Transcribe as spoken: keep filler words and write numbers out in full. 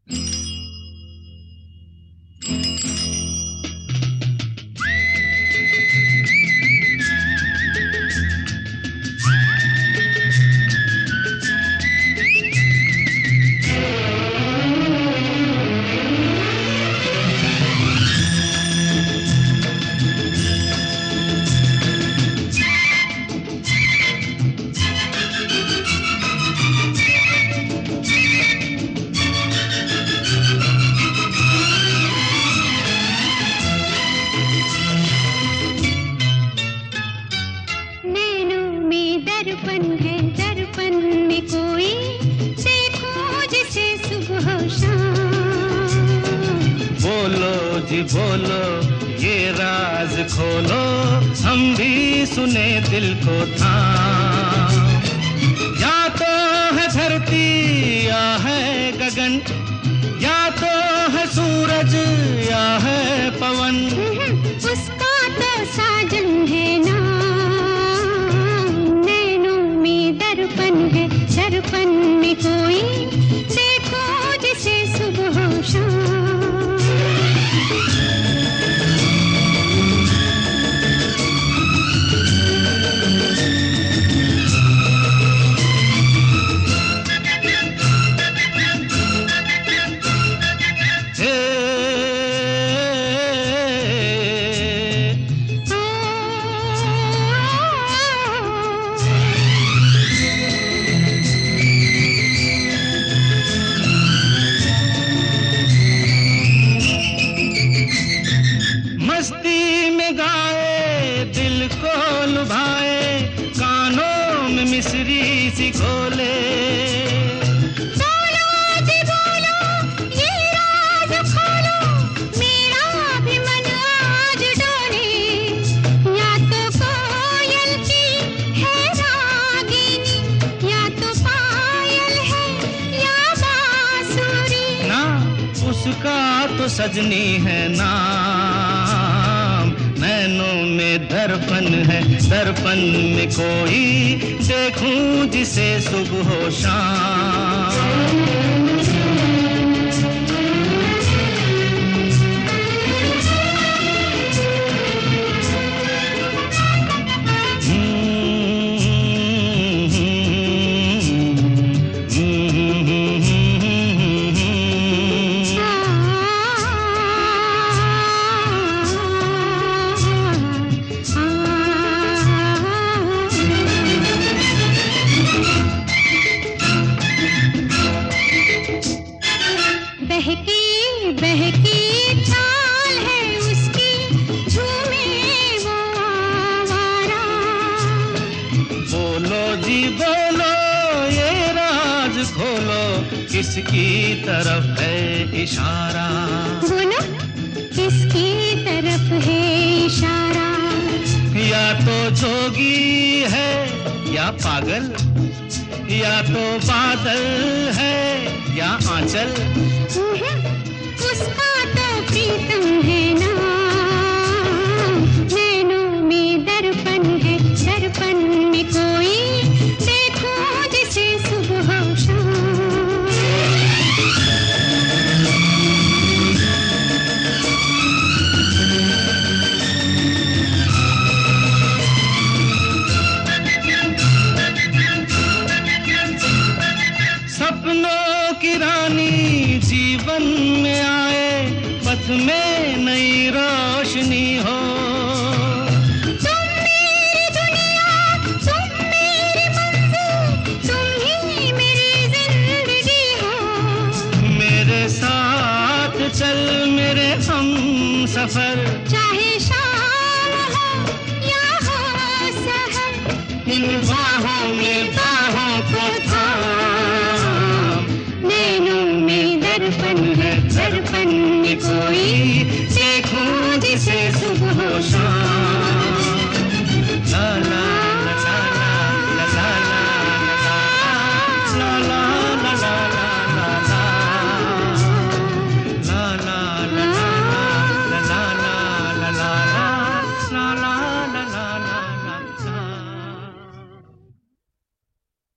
दर्पण है, दर्पण में कोई देखो जिसे सुबह शाम। बोलो जी बोलो ये राज खोलो, हम भी सुने दिल को थाम। या तो है धरती या है गगन, या तो है सूरज या है पवन, उसका तो साजन है ना। दर्पण है, दर्पण में कोई देखो जिसे सुबह शाम। मस्ती में गाए दिल को लुभाए, कानों में मिश्री सी खोले। बोलो जी बोलो ये राज खोलो, मेरा भी मन आज डोले। या तो कोयल की है रागिनी, या तो पायल है या बांसुरी, ना उसका तो सजनी है नाम। नैनों में दर्पण है, दर्पण में कोई देखूं जिसे सुबह शाम। बहकी बहकी चाल है उसकी, झूमे वो आवारा। बोलो जी बोलो ये राज खोलो, किसकी तरफ है इशारा। बोलो किसकी तरफ है इशारा। या तो जोगी है या पागल, या तो बादल है या आंचल, उसका तो प्रीतम है ना। नैनों में दर्पण है, दर्पण में कोई देखो जिसे सुबह शाम। सपनों की रानी जीवन में आए, पथ में नई रोशनी हो। तुम मेरी दुनिया, तुम मेरी मंजिल, तुम ही मेरी जिंदगी हो। मेरे साथ चल मेरे हम सफर, चाहे